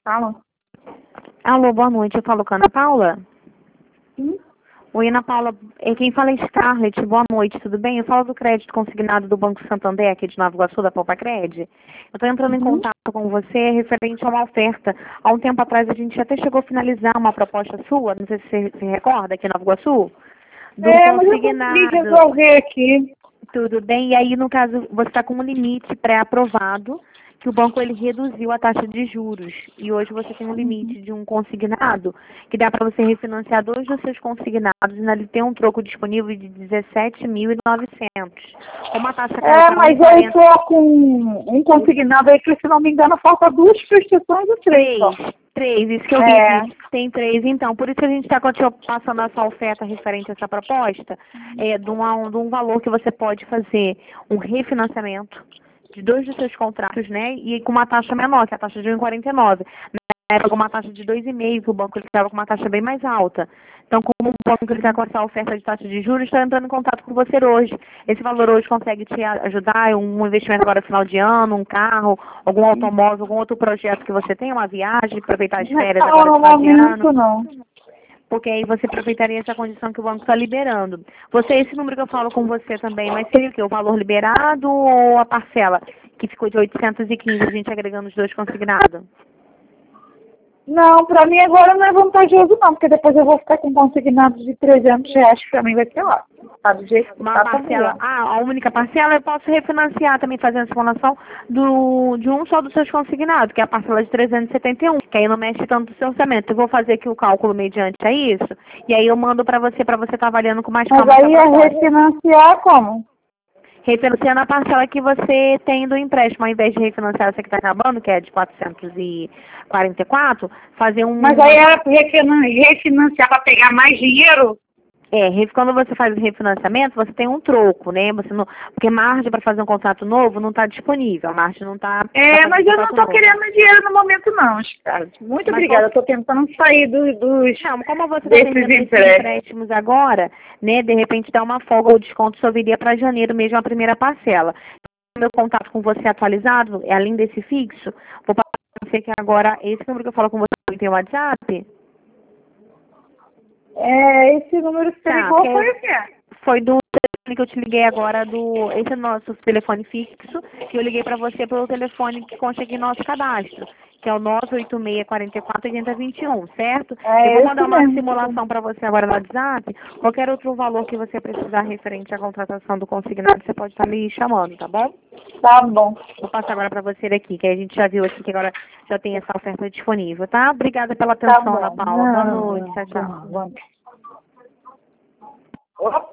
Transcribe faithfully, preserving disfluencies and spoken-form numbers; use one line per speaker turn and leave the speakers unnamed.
Fala.
Alô, boa noite. Eu falo com a Ana Paula?
Sim.
Oi, Ana Paula. É quem fala é Scarlett. Boa noite, tudo bem? Eu falo do crédito consignado do Banco Santander, aqui de Nova Iguaçu, da Poupa Cred. Eu estou entrando em
Uhum.
contato com você referente a uma oferta. Há um tempo atrás a gente até chegou a finalizar uma proposta sua, não sei se você se recorda, aqui em Nova Iguaçu, do
É, mas eu consegui
consignado.
resolver aqui.
Tudo bem? E aí, no caso, você está com um limite pré-aprovado, que o banco ele reduziu a taxa de juros. E hoje você tem um limite de um consignado, que dá para você refinanciar dois dos seus consignados, e ainda ele tem um troco disponível de dezessete mil e novecentos. Como a taxa caiu
É,
para
mas eu
um vírgula quarenta.
estou com um consignado aí que, se não me engano, falta duas prestações ou três só.
Três. Três, isso que eu vi
É.
aqui. Tem três, então. Por isso que a gente está passando essa oferta referente a essa proposta, é, de, uma, de um valor que você pode fazer um refinanciamento de dois dos seus contratos, né? E com uma taxa menor, que é a taxa de um vírgula quarenta e nove. Na época, uma taxa de dois vírgula cinco, que o banco estava com uma taxa bem mais alta. Então, como o banco ele está com essa oferta de taxa de juros, está entrando em contato com você hoje. Esse valor hoje consegue te ajudar, um investimento agora no final de ano, um carro, algum automóvel, algum outro projeto que você tenha, uma viagem, aproveitar as férias
Não,
agora
no
no final de
momento
ano.
não.
Porque aí você aproveitaria essa condição que o banco está liberando. Você, esse número que eu falo com você também, mas seria o quê? O valor liberado ou a parcela que ficou de oitocentos e quinze, a gente agregando os dois consignados?
Não, pra mim agora não é vantajoso não, porque depois eu vou ficar com consignados de trezentos reais, que pra mim vai ser lá. Tá do jeito que
Uma
tá, tá
parcela,
melhor.
ah, a única parcela eu posso refinanciar também, fazendo essa simulação do, de um só dos seus consignados, que é a parcela de trezentos e setenta e um, que aí não mexe tanto no seu orçamento. Eu vou fazer aqui o cálculo mediante a isso, e aí eu mando pra você, pra você estar avaliando com mais
Mas
calma essa
aí é
proposta.
refinanciar como?
Refinanciando a parcela que você tem do empréstimo, ao invés de refinanciar essa que está acabando, que é de quatrocentos e quarenta e quatro, fazer um...
Mas aí é refinan- refinanciar para pegar mais dinheiro?
É, re- quando você faz o refinanciamento, você tem um troco, né? Você não, porque margem para fazer um contrato novo não está disponível, a margem não está para
É,
fazer um
mas eu não
contrato
estou
novo.
querendo dinheiro no momento não, cara. Muito
Mas
obrigada, eu
você,
estou tentando sair do, dos,
não, como você está
desses
terminando esses
empréstimos.
empréstimos agora, né? De repente dá uma folga ou desconto só viria para janeiro mesmo a primeira parcela. Meu contato com você atualizado, é além desse fixo, vou passar para você que agora, esse número que eu falo com você tem o WhatsApp?
É, esse número que você
Tá,
ligou
porque
foi
aí
o quê?
foi do telefone que eu te liguei agora, do esse é nosso telefone fixo, que eu liguei para você pelo telefone que consta aqui no nosso cadastro, que é o nove oito seis, quatro quatro, oito zero dois um, certo? Eu vou
É
mandar
esse
uma
mesmo.
simulação para você agora no WhatsApp. Qualquer outro valor que você precisar referente à contratação do consignado, você pode estar me chamando, tá bom?
Tá bom.
Vou passar agora para você daqui, que a gente já viu aqui que agora já tem essa oferta disponível, tá? Obrigada pela
Tá
atenção, Ana
bom.
Paula. Boa
Não,
noite.
não,
Tchau, tchau.
não, não. Opa.